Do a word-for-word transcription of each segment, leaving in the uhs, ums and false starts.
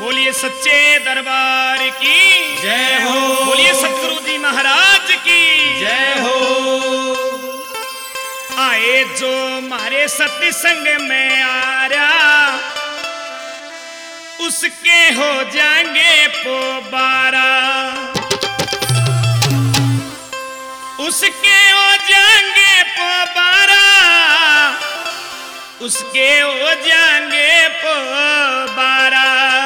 बोलिए सच्चे दरबार की जय हो। बोलिए सतगुरु जी महाराज की जय हो। आए जो मारे सत्संग में आ रहा उसके हो जाएंगे पोबारा, उसके हो जाएंगे पोबारा, उसके हो जाएंगे पोबारा।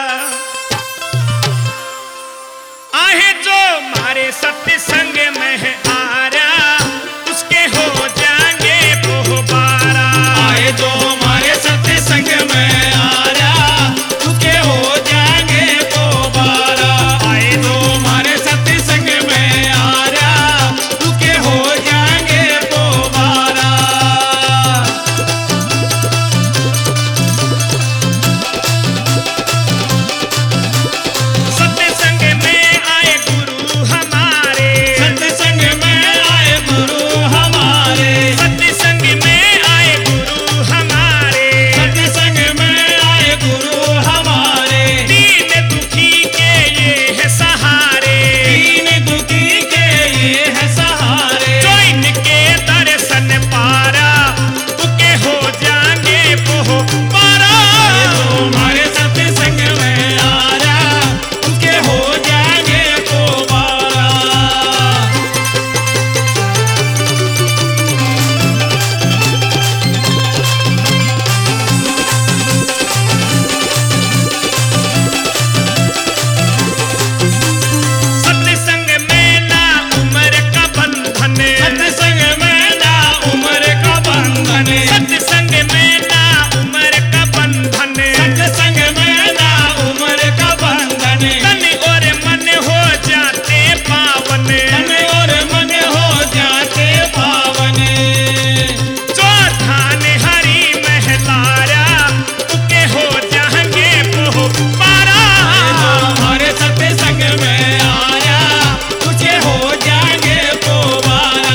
आहे जो मारे सत्संग में है आ रहा उसके हो जाएंगे पोबारा। आए जो हमारे सत्संग में आ रहा उसके हो जाएंगे पोबारा। आए जो हमारे सत्संग में आ रहा उसके हो जाएंगे पोबारा। सत्संग में आए गुरु हमारे, सत्संग में आए गुरु हमारे, सत्संग में आए गुरु हमारे, सत्संग में आए गुरु हमारे। दीन दुखी के ये है सहारे, दीन दुखी के ये है सहारे। जो इनके दर्शन पारा उके हो जाएंगे पोबारा। हमारे सत्संग में आ रहा उसके हो जाएंगे पोबारा। सत्संग में ना उम्र का बंधन, सत्संग में ना उम्र का बंधन, सत्संग में ना उम्र का बंधन, सत्संग में ना उम्र का बंधन। तन और मन हो जाते पावन, तन और मन हो जाते पावन। जो धान हरी महलारा उके हो जाएंगे पोबारा। हमारे सत्संग में आया तुझे हो जाएंगे पोबारा।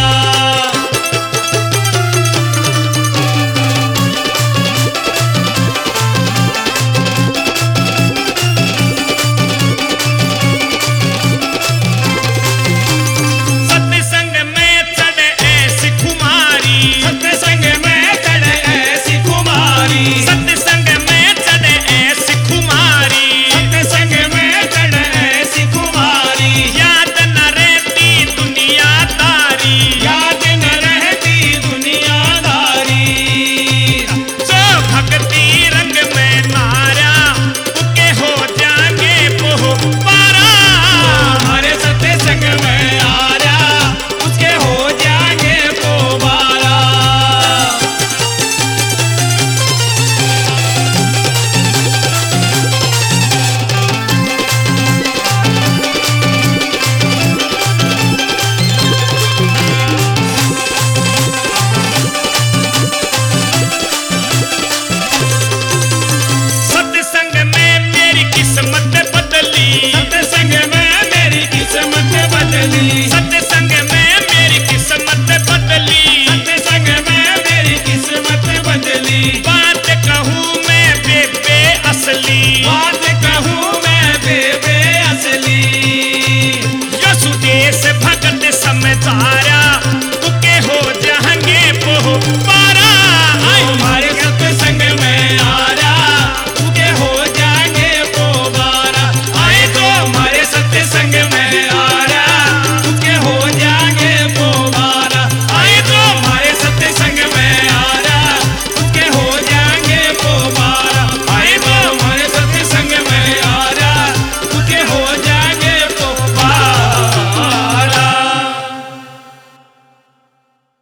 सत्संग में चढ़े ऐसी कुमारी, सत्संग में चढ़े ऐसी कुमारी, सत्संग में चढ़े ऐसी कुमारी, सत्संग में चढ़े ऐसी कुमारी। याद न रहती दुनियादारी, याद न रहती दुनियादारी। जो भक्ति रंग